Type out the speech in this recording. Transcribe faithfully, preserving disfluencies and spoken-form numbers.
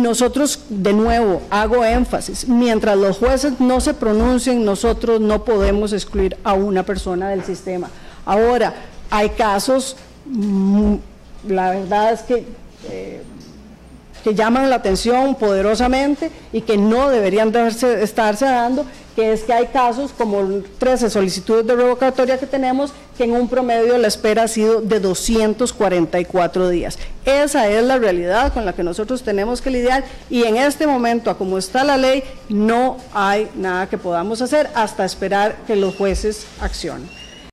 nosotros, de nuevo, hago énfasis, mientras los jueces no se pronuncien, nosotros no podemos excluir a una persona del sistema. Ahora, hay casos, la verdad es que, eh, que llaman la atención poderosamente y que no deberían darse, estarse dando, que es que hay casos como trece solicitudes de revocatoria que tenemos, que en un promedio la espera ha sido de doscientos cuarenta y cuatro días. Esa es la realidad con la que nosotros tenemos que lidiar, y en este momento, a como está la ley, no hay nada que podamos hacer hasta esperar que los jueces accionen.